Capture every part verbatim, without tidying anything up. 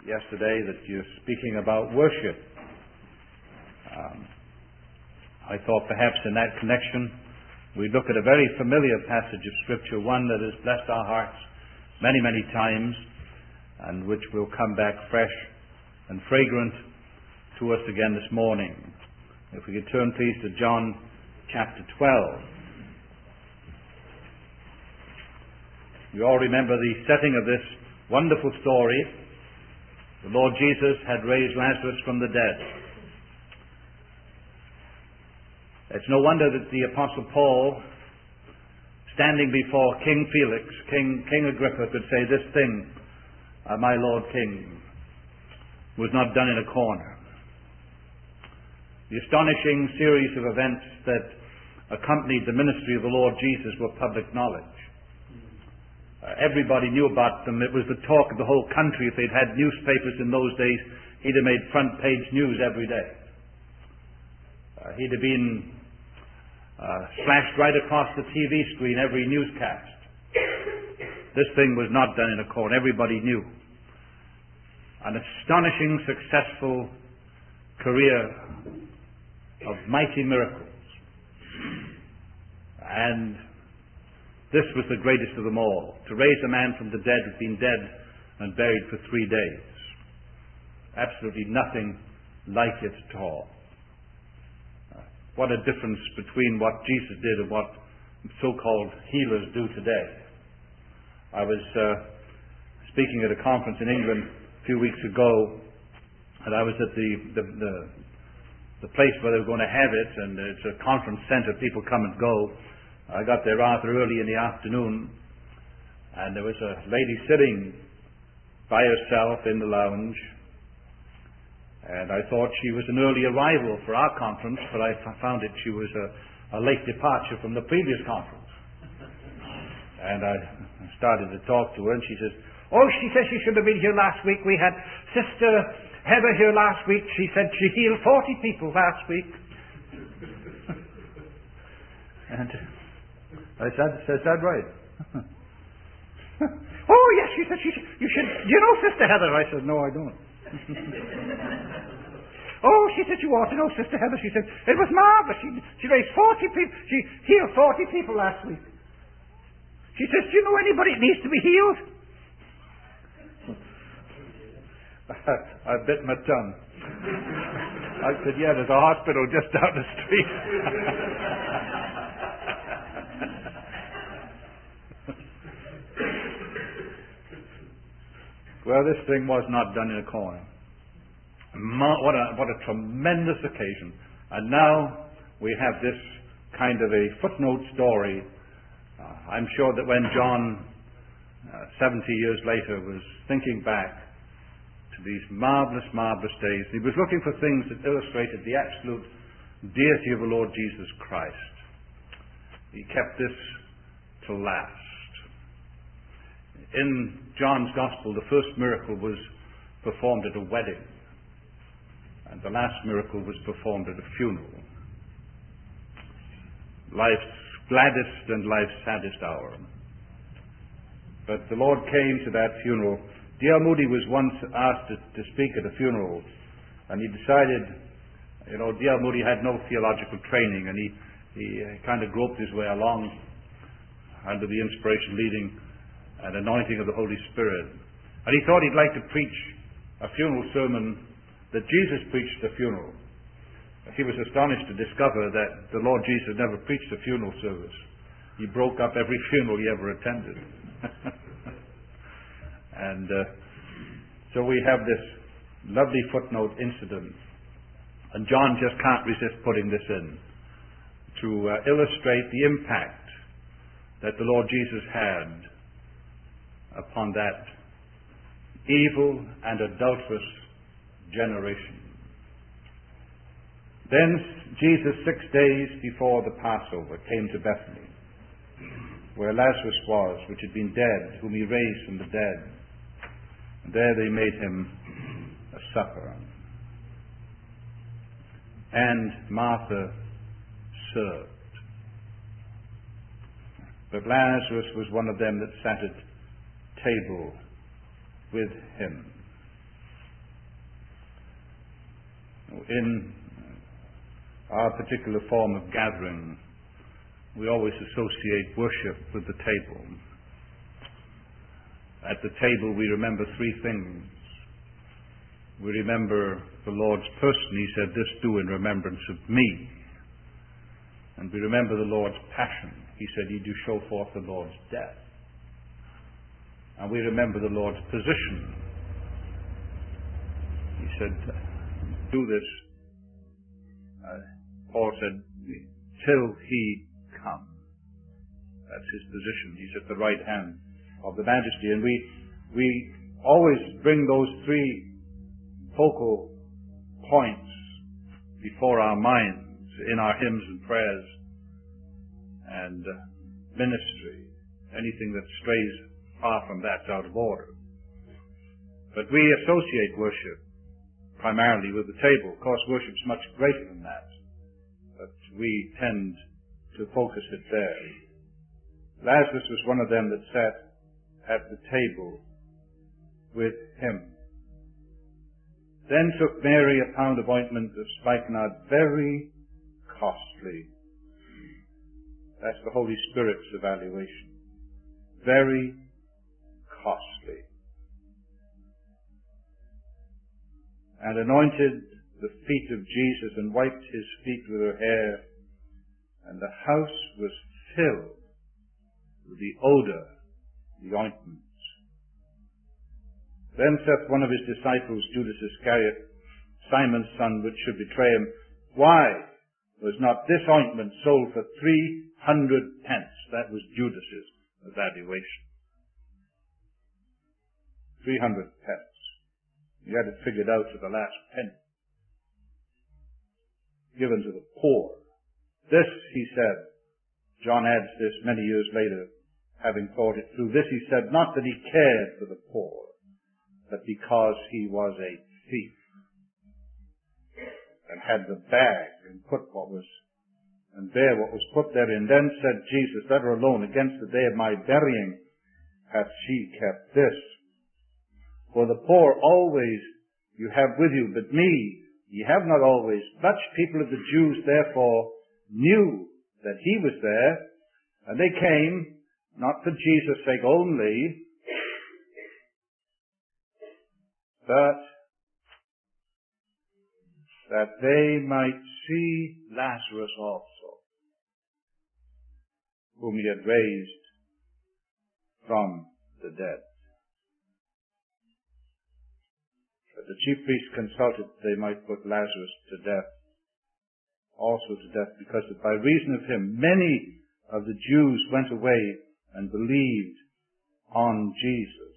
yesterday that you're speaking about worship. Um, I thought perhaps in that connection we'd look at a very familiar passage of Scripture, one that has blessed our hearts many, many times, and which will come back fresh and fragrant to us again this morning. If we could turn please to John chapter twelve. You all remember the setting of this wonderful story. The Lord Jesus had raised Lazarus from the dead. It's no wonder that the Apostle Paul, standing before King Felix, King, King Agrippa, could say, "This thing, uh, my Lord King, was not done in a corner." The astonishing series of events that accompanied the ministry of the Lord Jesus were public knowledge. Uh, everybody knew about them. It was the talk of the whole country. If they'd had newspapers in those days, he'd have made front page news every day. Uh, he'd have been uh, flashed right across the T V screen, every newscast. This thing was not done in a corner. Everybody knew. An astonishing, successful career of mighty miracles. And this was the greatest of them all, to raise a man from the dead who'd been dead and buried for three days. Absolutely nothing like it at all. Uh, what a difference between what Jesus did and what so-called healers do today. I was uh, speaking at a conference in England a few weeks ago, and I was at the, the, the, the place where they were going to have it, and it's a conference center, people come and go. I got there rather early in the afternoon, and there was a lady sitting by herself in the lounge, and I thought she was an early arrival for our conference, but I f- found it she was a, a late departure from the previous conference. And I started to talk to her, and she says, "Oh, she says she should have been here last week. We had Sister Heather here last week. She said she healed forty people last week." And I said, "Says that right?" "Oh, yes," she said, she, you should, "do you know Sister Heather?" I said, "No, I don't." "Oh," she said, "you ought to know Sister Heather." She said, "It was marvelous. She, she raised forty people. She healed forty people last week." She says, "Do you know anybody that needs to be healed?" I bit my tongue. I said, "Yeah, there's a hospital just down the street." Well, this thing was not done in a corner. What a, what a tremendous occasion. And now we have this kind of a footnote story. Uh, I'm sure that when John, uh, seventy years later, was thinking back to these marvelous, marvelous days, he was looking for things that illustrated the absolute deity of the Lord Jesus Christ. He kept this to last. In John's Gospel, the first miracle was performed at a wedding, and the last miracle was performed at a funeral. Life's gladdest and life's saddest hour. But the Lord came to that funeral. D L Moody was once asked to, to speak at a funeral, and he decided, you know, D L Moody had no theological training, and he, he kind of groped his way along under the inspiration, leading, and anointing of the Holy Spirit. And he thought he'd like to preach a funeral sermon that Jesus preached at a funeral. He was astonished to discover that the Lord Jesus never preached a funeral service. He broke up every funeral he ever attended. And uh, so we have this lovely footnote incident. And John just can't resist putting this in to uh, illustrate the impact that the Lord Jesus had upon that evil and adulterous generation. Then Jesus, six days before the Passover, came to Bethany, where Lazarus was, which had been dead, whom he raised from the dead. And there they made him a supper. And Martha served. But Lazarus was one of them that sat at table with him. In our particular form of gathering, we always associate worship with the table. At the table we remember three things. We remember the Lord's person. He said, "This do in remembrance of me." And we remember the Lord's passion. He said, "Ye do show forth the Lord's death." And we remember the Lord's position. He said, "Do this," uh, Paul said, "till he come." That's his position. He's at the right hand of the Majesty. And we, we always bring those three focal points before our minds in our hymns and prayers and uh, ministry. Anything that strays far from that's out of order. But we associate worship primarily with the table. Of course, worship's much greater than that, but we tend to focus it there. Lazarus was one of them that sat at the table with him. Then took Mary a pound of ointment of spikenard, very costly. That's the Holy Spirit's evaluation. Very costly. And anointed the feet of Jesus and wiped his feet with her hair. And the house was filled with the odor, the ointment. Then saith one of his disciples, Judas Iscariot, Simon's son, which should betray him, "Why was not this ointment sold for three hundred pence?" That was Judas's evaluation. Three hundred pence. He had it figured out to the last penny. Given to the poor. This, he said, John adds this many years later, having thought it through. This he said, not that he cared for the poor, but because he was a thief and had the bag and put what was, and bear what was put therein. Then said Jesus, "Let her alone. Against the day of my burying hath she kept this. For the poor always you have with you, but me ye have not always." Much people of the Jews therefore knew that he was there, and they came, not for Jesus' sake only, but that they might see Lazarus also, whom he had raised from the dead. But the chief priests consulted that they might put Lazarus to death, also to death, because that by reason of him many of the Jews went away and believed on Jesus.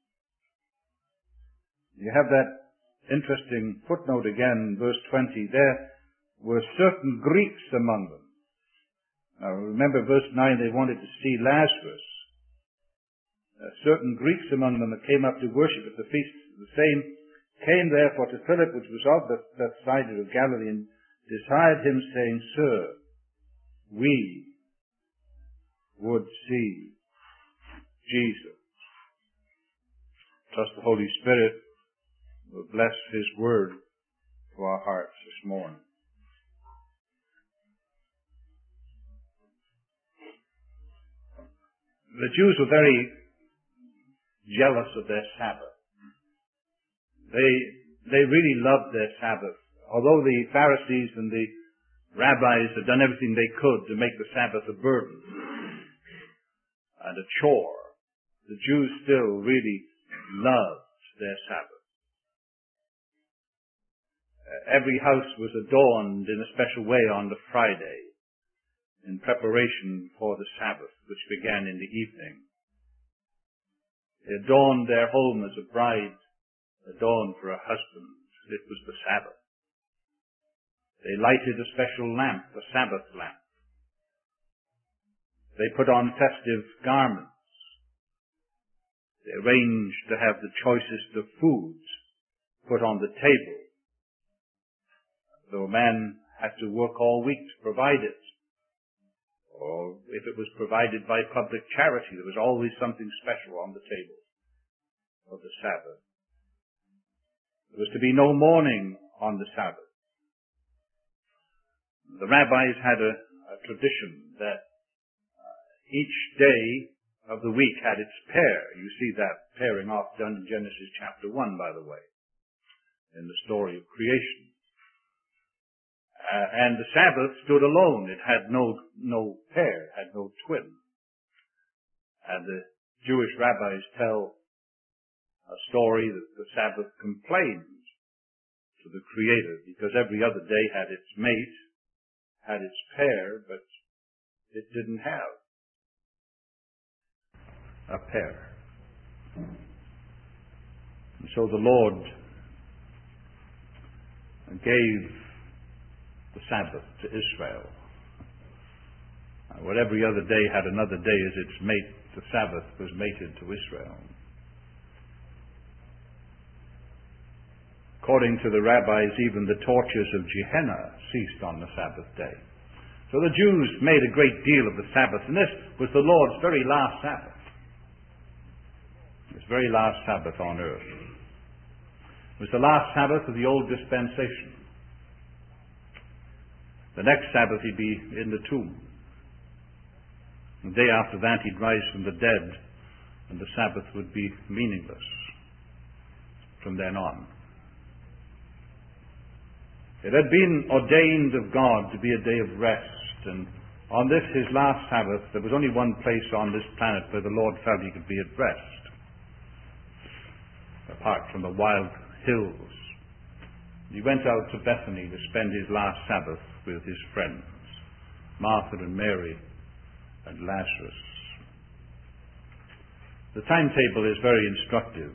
You have that interesting footnote again, verse twenty. There were certain Greeks among them. Now remember verse nine, they wanted to see Lazarus. Uh, certain Greeks among them that came up to worship at the feast. The same came therefore to Philip, which was of that, that side of Galilee, and desired him, saying, "Sir, we would see Jesus." Trust the Holy Spirit will bless his word to our hearts this morning. The Jews were very jealous of their Sabbath. They, they really loved their Sabbath. Although the Pharisees and the rabbis had done everything they could to make the Sabbath a burden and a chore, the Jews still really loved their Sabbath. Every house was adorned in a special way on the Friday in preparation for the Sabbath, which began in the evening. They adorned their home as a bride adorned for a husband. It was the Sabbath. They lighted a special lamp, a Sabbath lamp. They put on festive garments. They arranged to have the choicest of foods put on the table. Though a man had to work all week to provide it, or if it was provided by public charity, there was always something special on the table of the Sabbath. There was to be no mourning on the Sabbath. The rabbis had a, a tradition that uh, each day of the week had its pair. You see that pairing off done in Genesis chapter one, by the way, in the story of creation. Uh, and the Sabbath stood alone. It had no, no pair, had no twin. And the Jewish rabbis tell a story that the Sabbath complained to the Creator because every other day had its mate, had its pair, but it didn't have a pair. And so the Lord gave the Sabbath to Israel. What every other day had another day as its mate, the Sabbath was mated to Israel. According to the rabbis, even the torches of Gehenna ceased on the Sabbath day. So the Jews made a great deal of the Sabbath, and this was the Lord's very last Sabbath. His very last Sabbath on earth. It was the last Sabbath of the old dispensation. The next Sabbath he'd be in the tomb. The day after that he'd rise from the dead, and the Sabbath would be meaningless from then on. It had been ordained of God to be a day of rest, and on this, his last Sabbath, there was only one place on this planet where the Lord felt he could be at rest, apart from the wild hills. He went out to Bethany to spend his last Sabbath with his friends, Martha and Mary and Lazarus. The timetable is very instructive.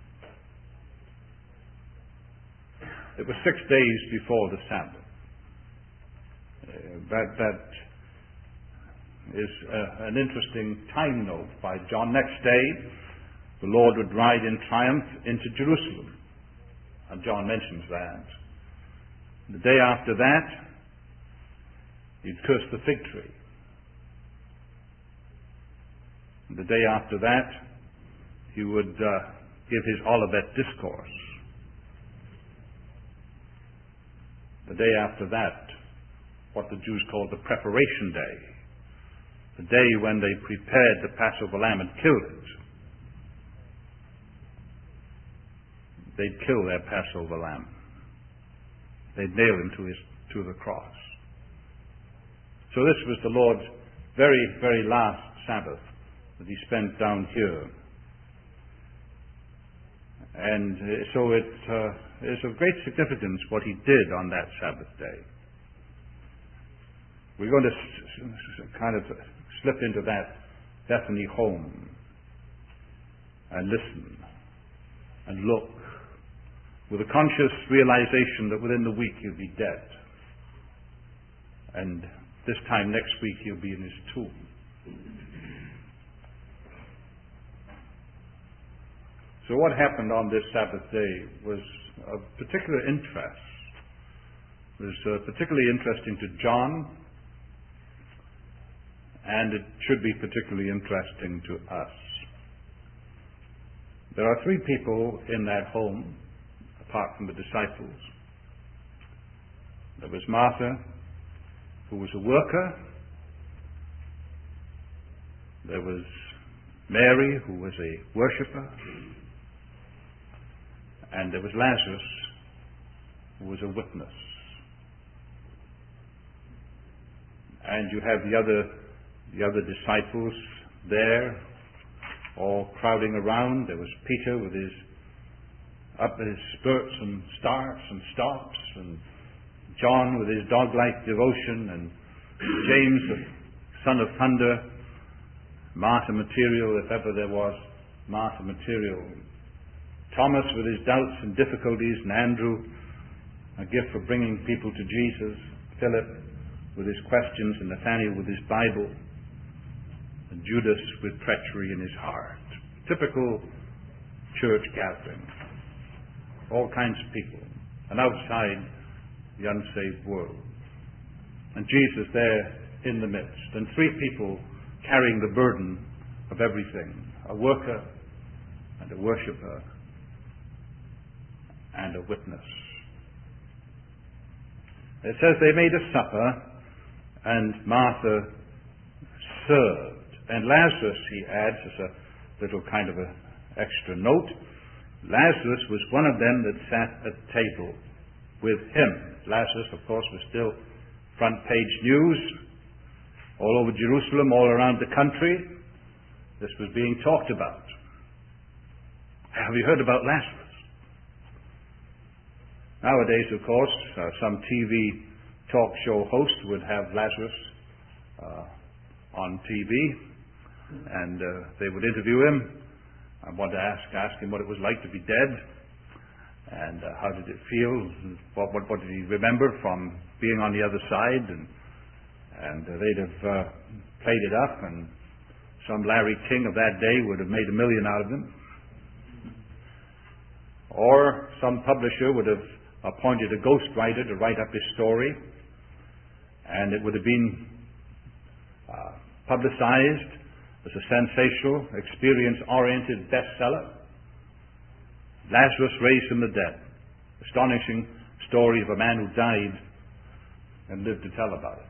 It was six days before the Sabbath. Uh, that, that is uh, an interesting time note by John. Next day, the Lord would ride in triumph into Jerusalem. And John mentions that. The day after that, he'd curse the fig tree. The day after that, he would uh, give his Olivet Discourse. The day after that, what the Jews called the Preparation Day, the day when they prepared the Passover lamb and killed it. They'd kill their Passover lamb. They'd nail him to, his, to the cross. So this was the Lord's very, very last Sabbath that he spent down here. And so it uh, is of great significance what he did on that Sabbath day. We're going to s- s- kind of slip into that Bethany home and listen and look with a conscious realization that within the week he'll be dead. And this time next week he'll be in his tomb. So what happened on this Sabbath day was of particular interest. It was uh, particularly interesting to John, and it should be particularly interesting to us. There are three people in that home, apart from the disciples. There was Martha, who was a worker. There was Mary, who was a worshipper. And there was Lazarus, who was a witness. And you have the other, the other disciples there, all crowding around. There was Peter with his up his spurts and starts and stops, and John with his dog-like devotion, and James, the son of thunder, martyr material, if ever there was martyr material. Thomas with his doubts and difficulties, and Andrew, a gift for bringing people to Jesus. Philip with his questions, and Nathanael with his Bible, and Judas with treachery in his heart. Typical church gathering. All kinds of people. And outside the unsaved world. And Jesus there in the midst. And three people carrying the burden of everything. A worker and a worshipper and a witness. It says they made a supper, and Martha served. And Lazarus, he adds, as a little kind of a extra note, Lazarus was one of them that sat at table with him. Lazarus, of course, was still front page news all over Jerusalem, all around the country. This was being talked about. Have you heard about Lazarus? Nowadays, of course, uh, some T V talk show host would have Lazarus uh, on T V, and uh, they would interview him. I want to ask ask him what it was like to be dead, and uh, how did it feel, and what, what what did he remember from being on the other side, and and uh, they'd have uh, played it up, and some Larry King of that day would have made a million out of him, or some publisher would have appointed a ghostwriter to write up his story, and it would have been uh, publicized as a sensational, experience-oriented bestseller. Lazarus raised from the dead. Astonishing story of a man who died and lived to tell about it.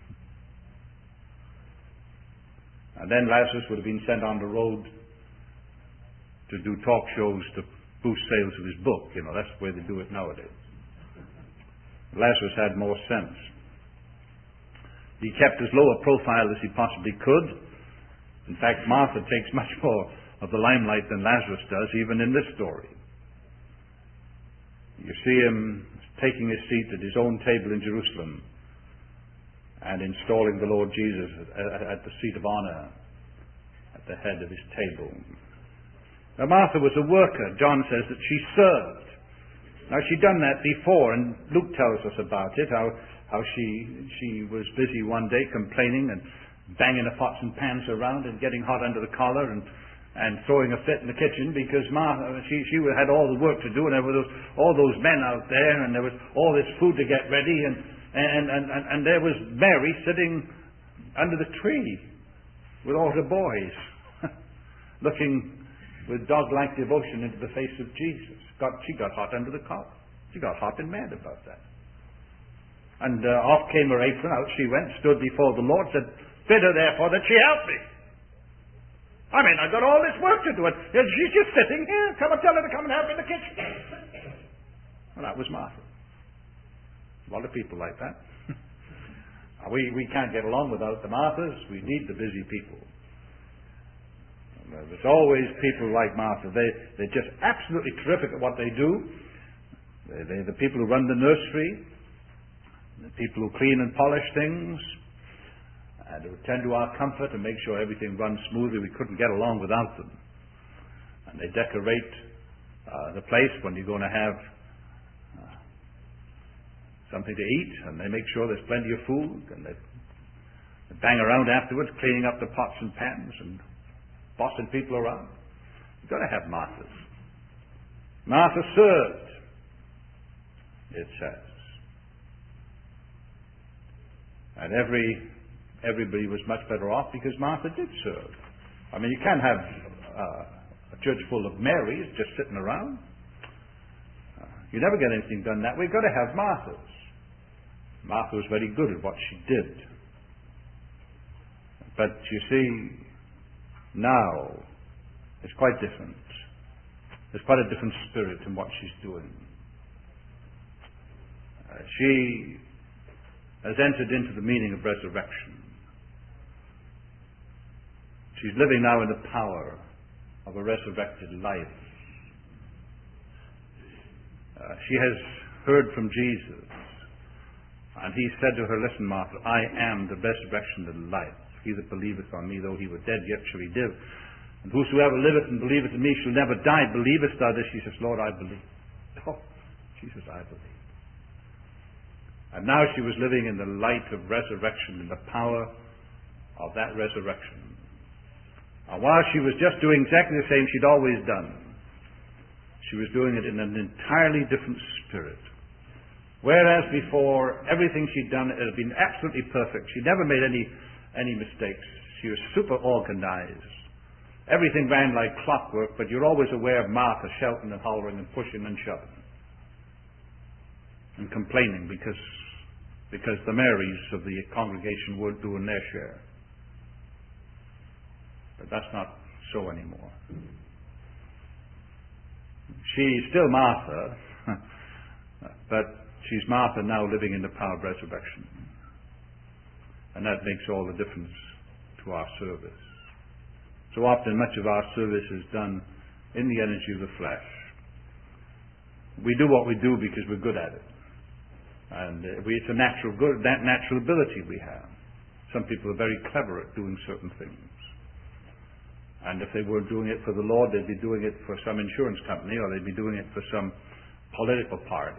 And then Lazarus would have been sent on the road to do talk shows to boost sales of his book. You know, that's the way they do it nowadays. Lazarus had more sense. He kept as low a profile as he possibly could. In fact, Martha takes much more of the limelight than Lazarus does, even in this story. You see him taking his seat at his own table in Jerusalem and installing the Lord Jesus at the seat of honor at the head of his table. Now, Martha was a worker. John says that she served. Now, she'd done that before, and Luke tells us about it, how, how she, she was busy one day complaining and banging the pots and pans around and getting hot under the collar and, and throwing a fit in the kitchen because Martha, she, she had all the work to do, and there were those, all those men out there, and there was all this food to get ready, and, and, and, and, and there was Mary sitting under the tree with all her boys, looking with dog-like devotion into the face of Jesus. Got, she got hot under the collar. She got hot and mad about that. And uh, off came her apron, out she went, stood before the Lord, said, "Bid her therefore that she help me. I mean, I've got all this work to do, and she's just sitting here. Come and tell her to come and help me in the kitchen." Well, that was Martha. A lot of people like that. we, we can't get along without the Marthas. We need the busy people. There's always people like Martha. They, they're just absolutely terrific at what they do. They, they're the people who run the nursery, the people who clean and polish things, and who attend to our comfort and make sure everything runs smoothly. We couldn't get along without them. And they decorate uh, the place when you're going to have uh, something to eat, and they make sure there's plenty of food, and they, they bang around afterwards, cleaning up the pots and pans and bossing people around. You've got to have Marthas. Martha served, it says. And every everybody was much better off because Martha did serve. I mean, you can't have uh, a church full of Marys just sitting around. Uh, you never get anything done that way. You've got to have Marthas. Martha was very good at what she did. But you see, now it's quite different. There's quite a different spirit in what she's doing. Uh, she has entered into the meaning of resurrection. She's living now in the power of a resurrected life. Uh, she has heard from Jesus, and he said to her, "Listen, Martha, I am the resurrection and the life. He that believeth on me, though he were dead, yet shall he live. And whosoever liveth and believeth in me shall never die. Believest thou this?" She says, "Lord, I believe." Oh, she says, "I believe." And now she was living in the light of resurrection, in the power of that resurrection. And while she was just doing exactly the same she'd always done, she was doing it in an entirely different spirit. Whereas before, everything she'd done had been absolutely perfect. She never made any any mistakes. She was super organized. Everything ran like clockwork, but you're always aware of Martha shouting and hollering and pushing and shoving and complaining because because the Marys of the congregation were doing their share. But that's not so anymore. She's still Martha, but she's Martha now living in the power of resurrection. And that makes all the difference to our service. So often much of our service is done in the energy of the flesh. We do what we do because we're good at it. And uh, we, it's a natural good, that natural ability we have. Some people are very clever at doing certain things. And if they weren't doing it for the Lord, they'd be doing it for some insurance company, or they'd be doing it for some political party.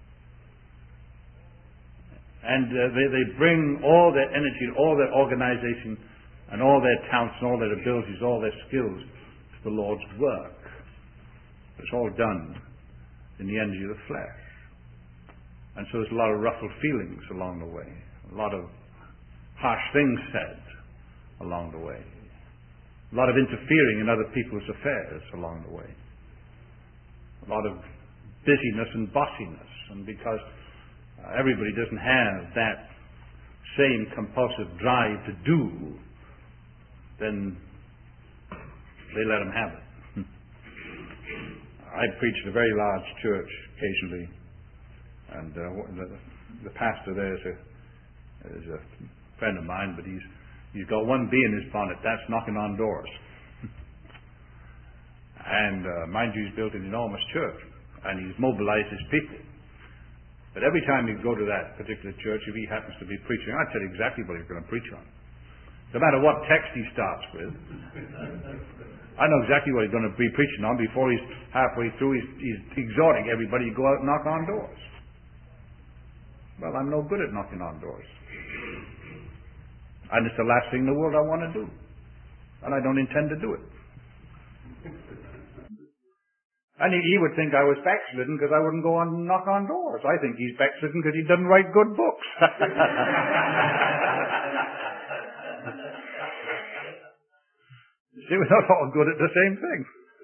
And uh, they, they bring all their energy, all their organization, and all their talents, and all their abilities, all their skills to the Lord's work. It's all done in the energy of the flesh. And so there's a lot of ruffled feelings along the way, a lot of harsh things said along the way, a lot of interfering in other people's affairs along the way, a lot of busyness and bossiness. And because uh, everybody doesn't have that same compulsive drive to do, then they let them have it. I preach at a very large church occasionally, and uh, the, the pastor there is a, is a friend of mine, but he's he's got one bee in his bonnet. That's knocking on doors. And uh, mind you, he's built an enormous church, and he's mobilized his people. But every time you go to that particular church, if he happens to be preaching, I tell you exactly what he's going to preach on. No matter what text he starts with, I know exactly what he's going to be preaching on. Before he's halfway through, he's, he's exhorting everybody to go out and knock on doors. Well, I'm no good at knocking on doors. And it's the last thing in the world I want to do. And I don't intend to do it. And he, he would think I was backslidden because I wouldn't go on and knock on doors. I think he's backslidden because he doesn't write good books. See, we're not all good at the same thing.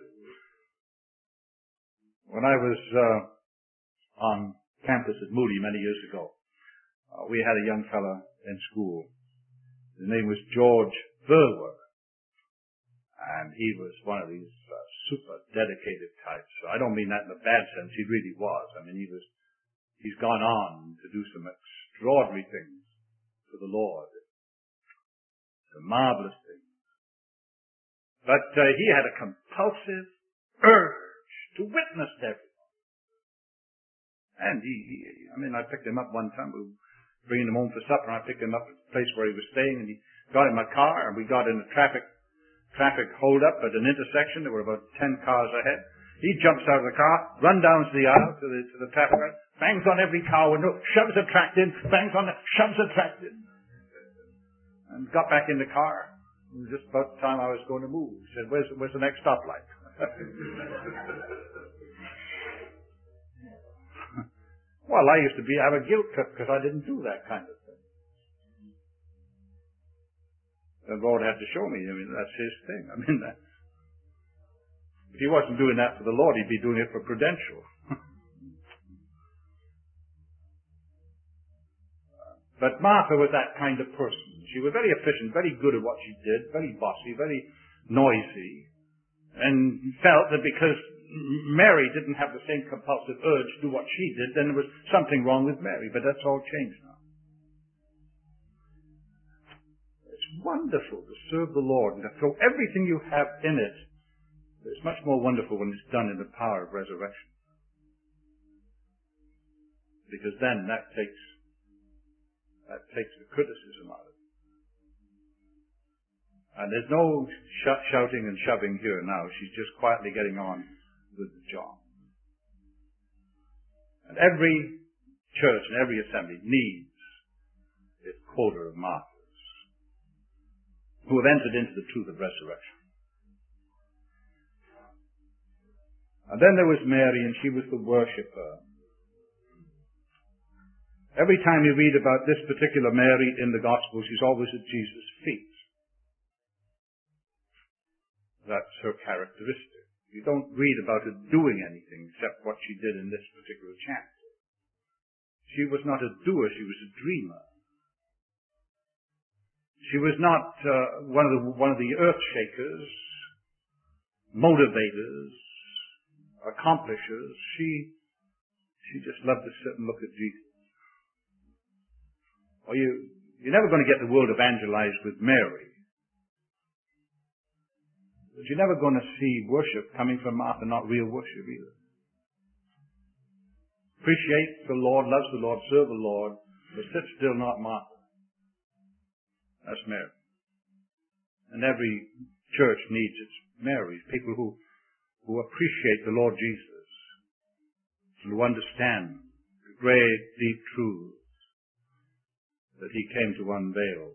When I was uh, on campus at Moody many years ago, uh, we had a young fella in school. His name was George Verwer. And he was one of these uh, super dedicated types. So I don't mean that in a bad sense. He really was. I mean, he was, he's gone on to do some extraordinary things for the Lord. Some marvelous things. But uh, he had a compulsive urge to witness to everyone. And he, he, I mean, I picked him up one time. We were bringing him home for supper, and I picked him up at the place where he was staying, and he got in my car, and we got in a traffic traffic hold-up at an intersection. There were about ten cars ahead. He jumps out of the car, runs down to the aisle, to the, to the traffic light, bangs on every car window, shoves a tract in, bangs on it, shoves a tract in, and got back in the car. It was just about the time I was going to move. He said, where's, where's the next stoplight? Well, I used to be have a guilt trip because I didn't do that kind of thing. The Lord had to show me. I mean, that's His thing. I mean, that, if He wasn't doing that for the Lord, He'd be doing it for Prudential. But Martha was that kind of person. She was very efficient, very good at what she did, very bossy, very noisy, and felt that because Mary didn't have the same compulsive urge to do what she did, then there was something wrong with Mary. But that's all changed now. It's wonderful to serve the Lord and to throw everything you have in it. It's much more wonderful when it's done in the power of resurrection. Because then that takes That takes the criticism out of it. And there's no sh- shouting and shoving here now. She's just quietly getting on with the job. And every church and every assembly needs its quota of martyrs who have entered into the truth of resurrection. And then there was Mary, and she was the worshipper. Every time you read about this particular Mary in the Gospels, she's always at Jesus' feet. That's her characteristic. You don't read about her doing anything except what she did in this particular chapter. She was not a doer, she was a dreamer. She was not uh, one of the one of the earth shakers, motivators, accomplishers. She she just loved to sit and look at Jesus. Or you you're never going to get the world evangelized with Mary. But you're never going to see worship coming from Martha, not real worship either. Appreciate the Lord, loves the Lord, serve the Lord, but sit still, not Martha. That's Mary. And every church needs its Marys, people who, who appreciate the Lord Jesus, who understand the great, deep truths that He came to unveil.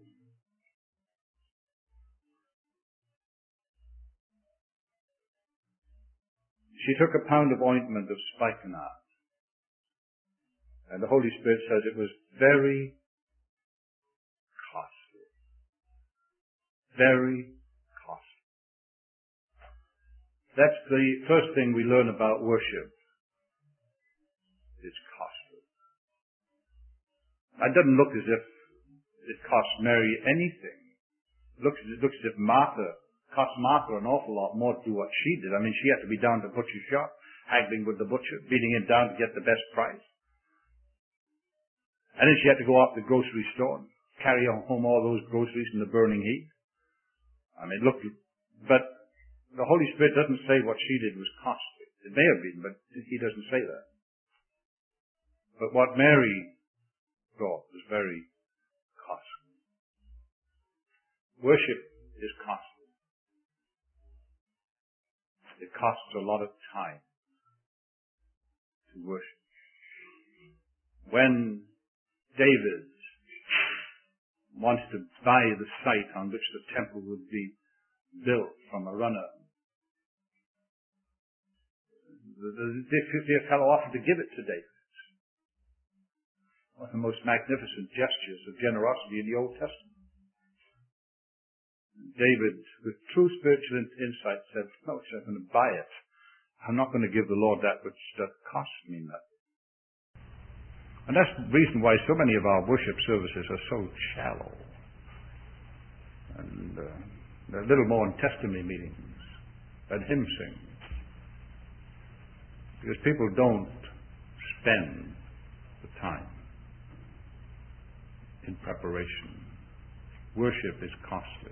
She took a pound of ointment of spikenard. And the Holy Spirit says it was very costly. Very costly. That's the first thing we learn about worship. It's costly. It doesn't look as if it cost Mary anything. It looks, it looks as if Martha, cost Martha an awful lot more to do what she did. I mean, she had to be down to the butcher's shop, haggling with the butcher, beating him down to get the best price. And then she had to go off to the grocery store and carry home all those groceries in the burning heat. I mean, look, but the Holy Spirit doesn't say what she did was costly. It may have been, but He doesn't say that. But what Mary brought was very costly. Worship is costly. It costs a lot of time to worship. When David wants to buy the site on which the temple would be built from a runner, the fellow offered to give it to David. One of the most magnificent gestures of generosity in the Old Testament. David, with true spiritual insight, said, no, I'm going to buy it. I'm not going to give the Lord that which that costs me nothing. And that's the reason why so many of our worship services are so shallow. And uh, they're little more in testimony meetings than hymn sings. Because people don't spend the time in preparation. Worship is costly.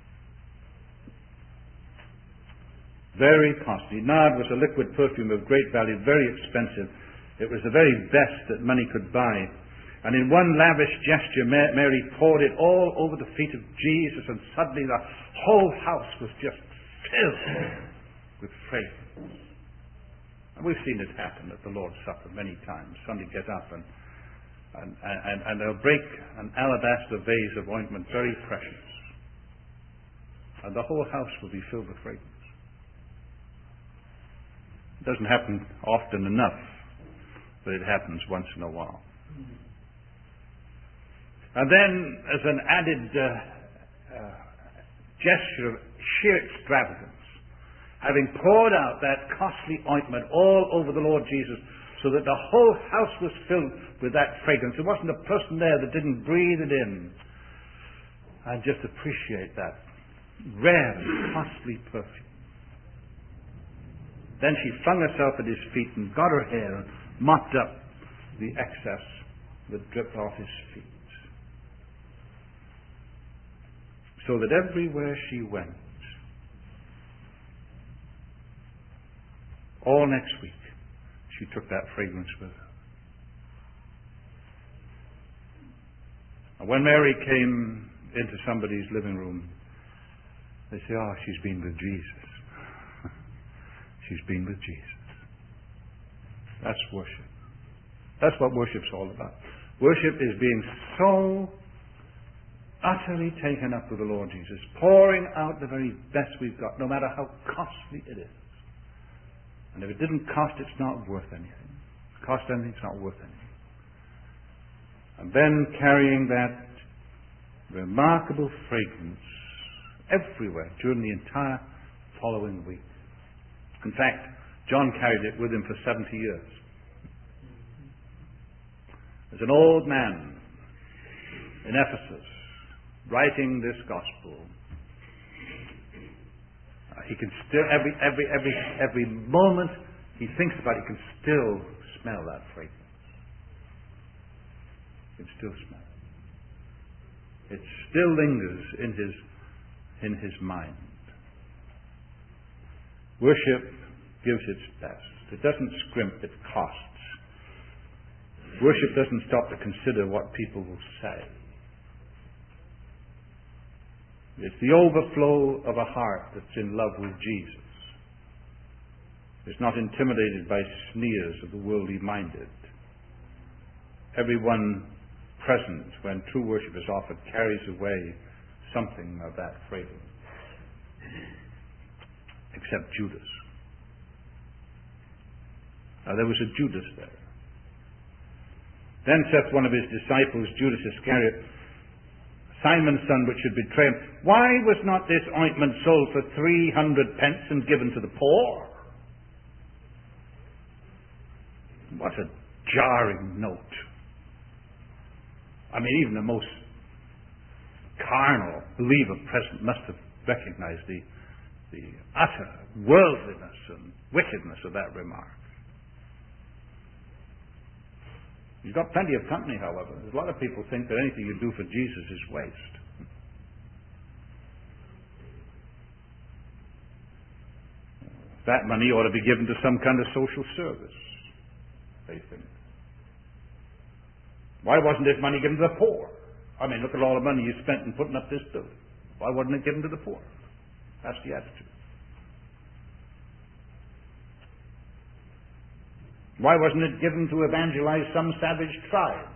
Very costly. Nard was a liquid perfume of great value, very expensive. It was the very best that money could buy. And in one lavish gesture, Mary poured it all over the feet of Jesus, and suddenly the whole house was just filled with fragrance. And we've seen it happen at the Lord's Supper many times. Somebody gets up and, and, and, and they'll break an alabaster vase of ointment, very precious. And the whole house will be filled with fragrance. It doesn't happen often enough, but it happens once in a while. And then, as an added uh, uh, gesture of sheer extravagance, having poured out that costly ointment all over the Lord Jesus, so that the whole house was filled with that fragrance. There wasn't a person there that didn't breathe it in and just appreciate that rare and costly perfume. Then she flung herself at his feet and got her hair and mopped up the excess that dripped off his feet. So that everywhere she went, all next week, she took that fragrance with her. And when Mary came into somebody's living room, they say, oh, she's been with Jesus. She's been with Jesus. That's worship. That's what worship's all about. Worship is being so utterly taken up with the Lord Jesus, pouring out the very best we've got, no matter how costly it is. And if it didn't cost, it's not worth anything. If it cost anything, it's not worth anything. And then carrying that remarkable fragrance everywhere during the entire following week. In fact, John carried it with him for seventy years. There's an old man in Ephesus writing this gospel. Uh, he can still, every, every, every, every moment he thinks about it, he can still smell that fragrance. He can still smell it. It still lingers in his, in his mind. Worship gives its best. It doesn't scrimp its costs. Worship doesn't stop to consider what people will say. It's the overflow of a heart that's in love with Jesus. It's not intimidated by sneers of the worldly minded. Everyone present when true worship is offered carries away something of that fragrance. Except Judas. Now there was a Judas there. Then saith one of his disciples, Judas Iscariot, Simon's son, which should betray him, why was not this ointment sold for three hundred pence and given to the poor? What a jarring note. I mean, even the most carnal believer present must have recognized the, the utter worldliness and wickedness of that remark. You've got plenty of company, however. There's a lot of people think that anything you do for Jesus is waste. That money ought to be given to some kind of social service, they think. Why wasn't this money given to the poor? I mean, look at all the money you spent in putting up this building. Why wasn't it given to the poor? That's the attitude. Why wasn't it given to evangelize some savage tribe?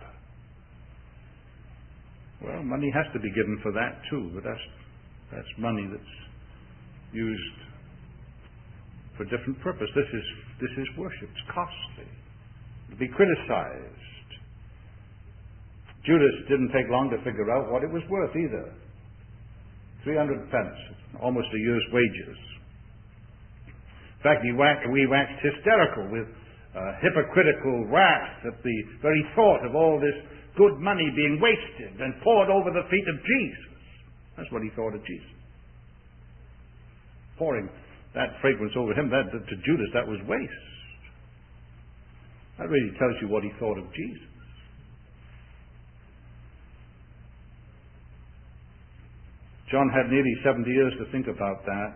Well, money has to be given for that too, but that's, that's money that's used for a different purpose. This is, this is worship. It's costly. To be criticized. Judas didn't take long to figure out what it was worth either. three hundred pence, almost a year's wages. In fact, he waxed, we waxed hysterical with Uh, hypocritical wrath at the very thought of all this good money being wasted and poured over the feet of Jesus. That's what he thought of Jesus. Pouring that fragrance over him, that, to Judas, that was waste. That really tells you what he thought of Jesus. John had nearly seventy years to think about that.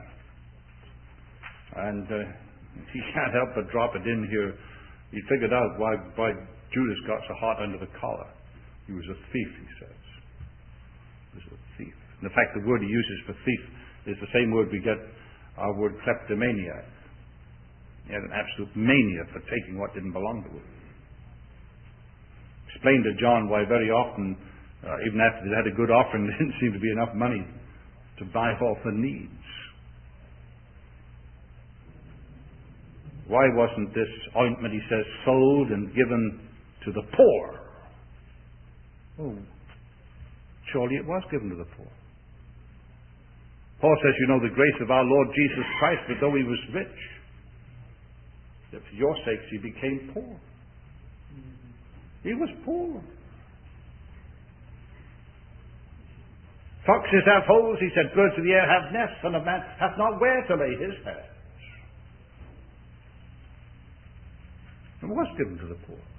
And uh, he can't help but drop it in here. He figured out why, why Judas got so hot under the collar. He was a thief, he says. He was a thief. And in fact, the word he uses for thief is the same word we get our word kleptomaniac. He had an absolute mania for taking what didn't belong to him. Explained to John why very often, uh, even after they had a good offering, there didn't seem to be enough money to buy all the needs. Why wasn't this ointment, he says, sold and given to the poor? Oh, surely it was given to the poor. Paul says, you know the grace of our Lord Jesus Christ, that though he was rich, that for your sakes he became poor. He was poor. Foxes have holes, he said, birds of the air have nests, and a man hath not where to lay his head. It was given to the poor.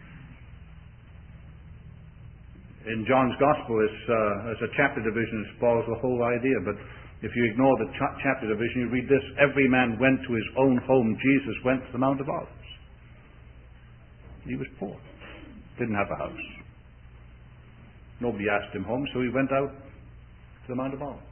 In John's Gospel, it's, uh, as a chapter division, it spoils the whole idea. But if you ignore the ch- chapter division, you read this: every man went to his own home. Jesus went to the Mount of Olives. He was poor. Didn't have a house. Nobody asked him home, so he went out to the Mount of Olives.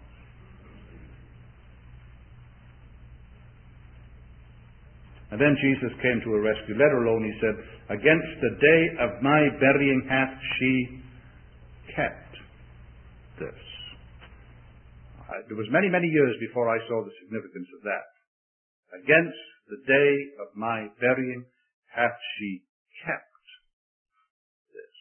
And then Jesus came to her rescue. Let her alone, he said, against the day of my burying hath she kept this. It was many, many years before I saw the significance of that. Against the day of my burying hath she kept this.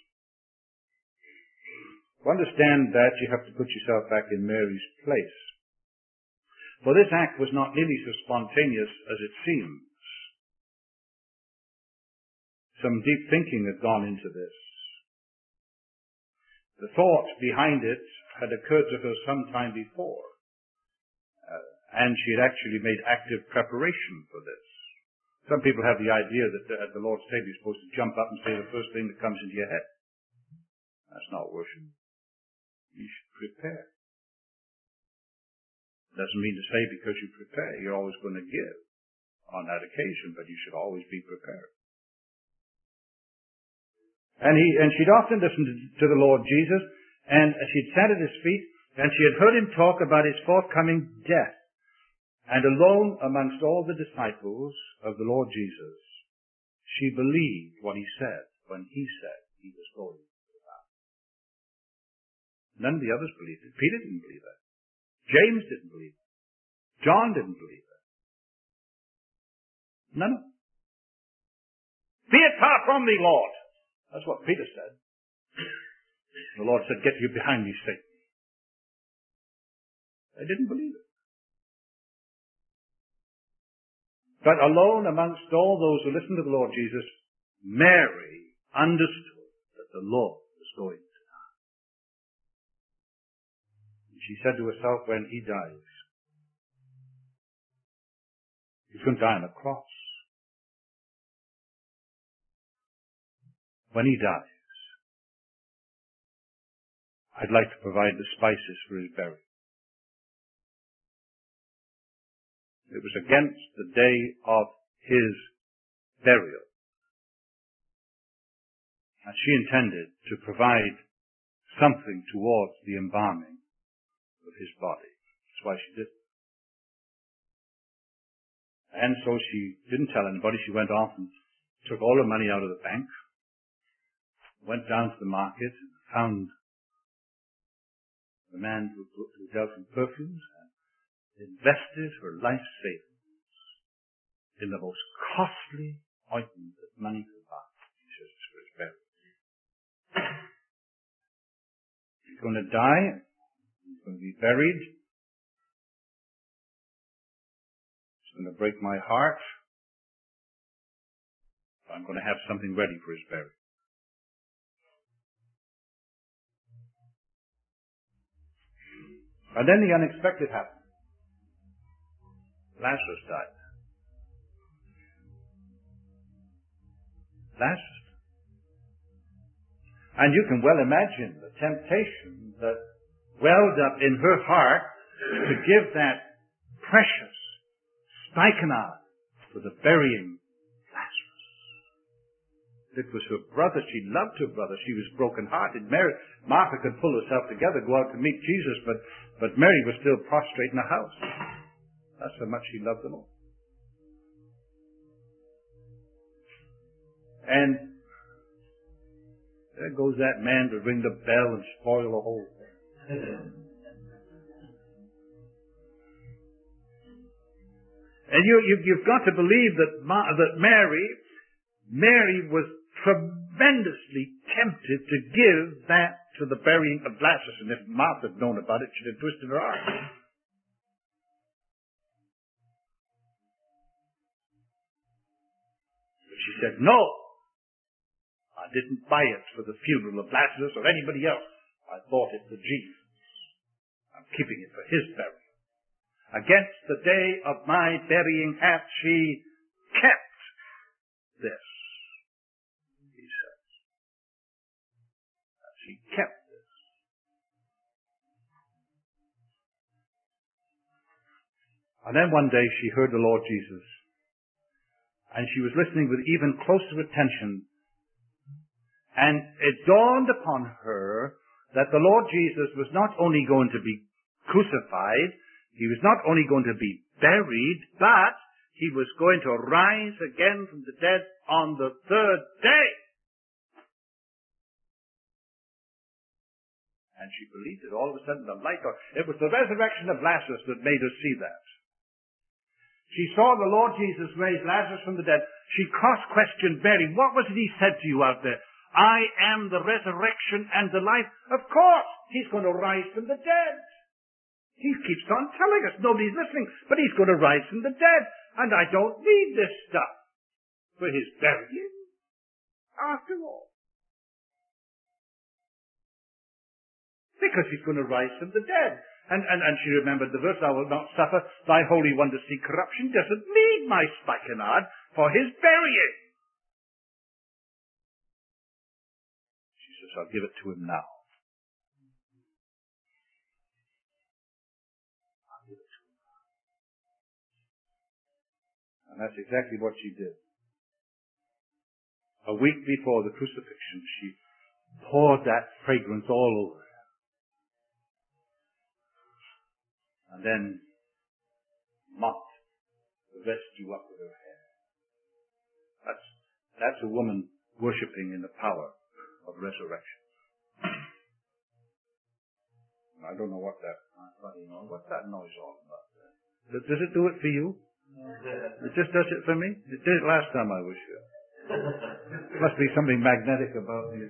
To understand that, you have to put yourself back in Mary's place. For this act was not nearly so spontaneous as it seems. Some deep thinking had gone into this. The thought behind it had occurred to her some time before, uh, and she had actually made active preparation for this. Some people have the idea that at the Lord's table you're supposed to jump up and say the first thing that comes into your head. That's not worship. You should prepare. Doesn't mean to say because you prepare you're always going to give on that occasion, but you should always be prepared. And he, and she'd often listened to the Lord Jesus, and she'd sat at his feet, and she had heard him talk about his forthcoming death. And alone amongst all the disciples of the Lord Jesus, she believed what he said when he said he was going to die. None of the others believed it. Peter didn't believe it. James didn't believe it. John didn't believe it. None of them. Be it far from thee, Lord. That's what Peter said. The Lord said, get you behind me, Satan. They didn't believe it. But alone amongst all those who listened to the Lord Jesus, Mary understood that the Lord was going to die. And she said to herself, when he dies, he's going to die on a cross. When he dies, I'd like to provide the spices for his burial. It was against the day of his burial. And she intended to provide something towards the embalming of his body. That's why she did it. And so she didn't tell anybody. She went off and took all her money out of the bank, went down to the market, and found the man who, who dealt in perfumes, and invested her life savings in the most costly ointment that money could buy. He says it's for his burial. He's going to die. He's going to be buried. It's going to break my heart. I'm going to have something ready for his burial. And then the unexpected happened. Lazarus died. Lazarus. And you can well imagine the temptation that welled up in her heart to give that precious spikenard for the burying Lazarus. It was her brother. She loved her brother. She was broken-hearted. Mary, Martha could pull herself together, go out to meet Jesus, but, but Mary was still prostrate in the house. That's how much she loved the Lord. And there goes that man to ring the bell and spoil the whole thing. And you, you, you've got to believe that, Ma, that Mary, Mary was tremendously tempted to give that to the burying of Lazarus. And if Martha had known about it, she'd have twisted her arm. But she said, no, I didn't buy it for the funeral of Lazarus or anybody else. I bought it for Jesus. I'm keeping it for his burial. Against the day of my burying hath she kept this. She kept this. And then one day she heard the Lord Jesus, and she was listening with even closer attention, and it dawned upon her that the Lord Jesus was not only going to be crucified, he was not only going to be buried, but he was going to rise again from the dead on the third day. And she believed it. All of a sudden, the light, it was the resurrection of Lazarus that made her see that. She saw the Lord Jesus raise Lazarus from the dead. She cross-questioned Mary. What was it he said to you out there? I am the resurrection and the life. Of course, he's going to rise from the dead. He keeps on telling us. Nobody's listening, but he's going to rise from the dead. And I don't need this stuff for his burying. After all. Because he's going to rise from the dead. And, and, and she remembered the verse, I will not suffer thy Holy One to see corruption. Doesn't need my spikenard for his burying. She says, I'll give it to him now. I'll give it to him now. And that's exactly what she did. A week before the crucifixion, she poured that fragrance all over him. And then mopped the residue up with her hair. That's, that's a woman worshipping in the power of resurrection. I don't know what that, you know, what's that noise all about? Does, does it do it for you? It just does it for me? It did it last time I was here. Must be something magnetic about me.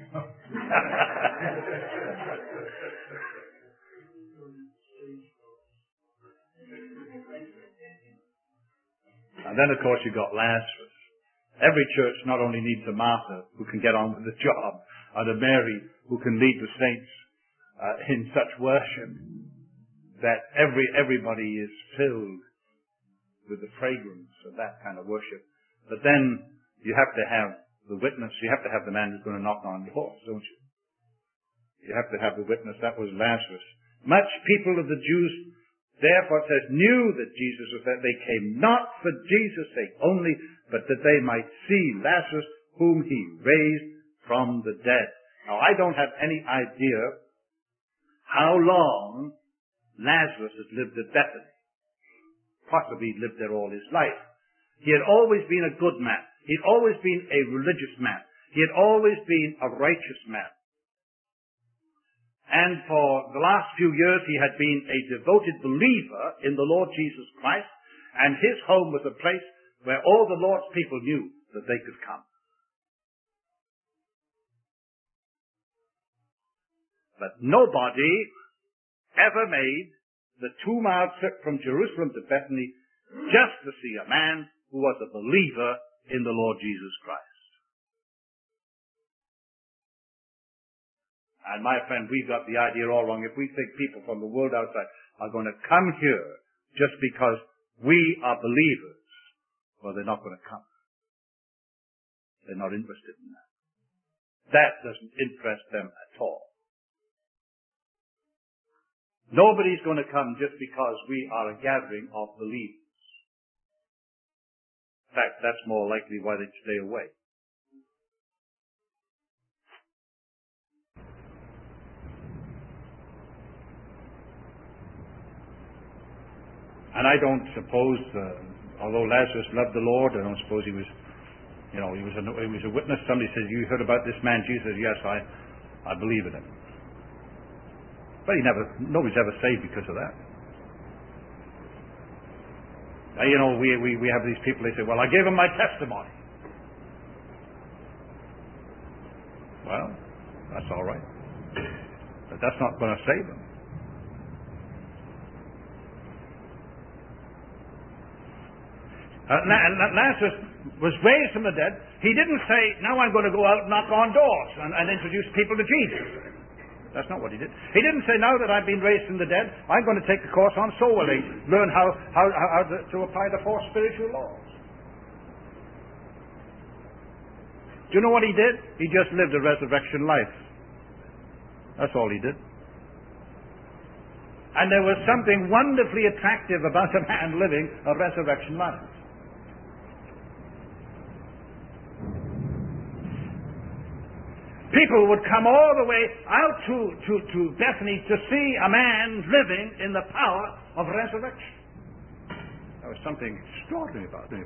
And then, of course, you got Lazarus. Every church not only needs a Martha who can get on with the job, and a Mary who can lead the saints uh, in such worship, that every everybody is filled with the fragrance of that kind of worship. But then you have to have the witness. You have to have the man who's going to knock on doors, don't you? You have to have the witness. That was Lazarus. Much people of the Jews, therefore, it says, knew that Jesus was there. They came not for Jesus' sake only, but that they might see Lazarus, whom he raised from the dead. Now, I don't have any idea how long Lazarus had lived at Bethany. Possibly he'd lived there all his life. He had always been a good man. He'd always been a religious man. He had always been a righteous man. And for the last few years he had been a devoted believer in the Lord Jesus Christ, and his home was a place where all the Lord's people knew that they could come. But nobody ever made the two-mile trip from Jerusalem to Bethany just to see a man who was a believer in the Lord Jesus Christ. And my friend, we've got the idea all wrong. If we think people from the world outside are going to come here just because we are believers, well, they're not going to come. They're not interested in that. That doesn't interest them at all. Nobody's going to come just because we are a gathering of believers. In fact, that's more likely why they'd stay away. And I don't suppose, uh, although Lazarus loved the Lord, I don't suppose he was, you know, he was a, he was a witness. Somebody says, you heard about this man Jesus? Yes, I, I believe in him. But he never, nobody's ever saved because of that. Now, you know, we, we, we have these people, they say, well, I gave him my testimony. Well, that's all right. But that's not going to save him. Uh, Lazarus was raised from the dead. He didn't say, now I'm going to go out and knock on doors and, and introduce people to Jesus. That's not what he did. He didn't say, now that I've been raised from the dead, I'm going to take the course on soul winning, learn how, how, how to, to apply the four spiritual laws. Do you know what he did? He just lived a resurrection life. That's all he did. And there was something wonderfully attractive about a man living a resurrection life. People would come all the way out to, to, to Bethany to see a man living in the power of resurrection. There was something extraordinary about it.